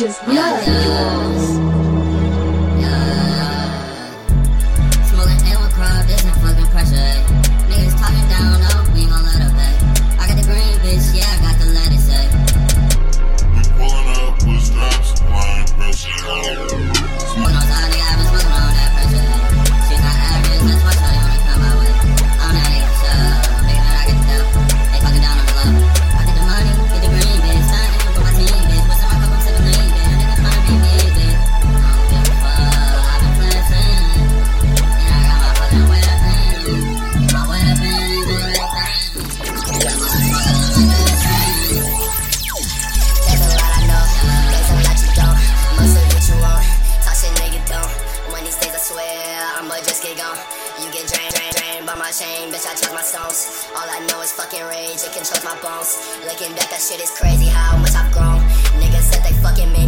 just blood. Smoking A1 crowd, this ain't fucking pressure. Niggas talking down, no, we ain't gon' let up back. I got the green bitch, yeah, I got the lettuce, say. We pulling up with straps, applying pressure. Smoking on side, nigga, I been smoking on that pressure. She's not average, that's why shawty wanna come my way. I'm that nigga for sure, bigger than I get the dough. They fucking down on the low. I get the money, get the green bitch, sign in for my team, bitch. What's in my cup, I'm sipping lean, bitch. Niggas tryna be me, bitch. I don't give a fuck, I've been flexing. And I got my fucking weapon. My weapon is a big thing. Yeah, my fucking There's a lot I know, there's a lot you don't. Most of what you want, talk shit nigga don't. One of these days I swear, I'ma just get gone. You get drained by my chain, bitch I charge my stones. All I know is fucking rage, it controls my bones. Looking back, that shit is crazy how much I've grown. Niggas said they fucking me,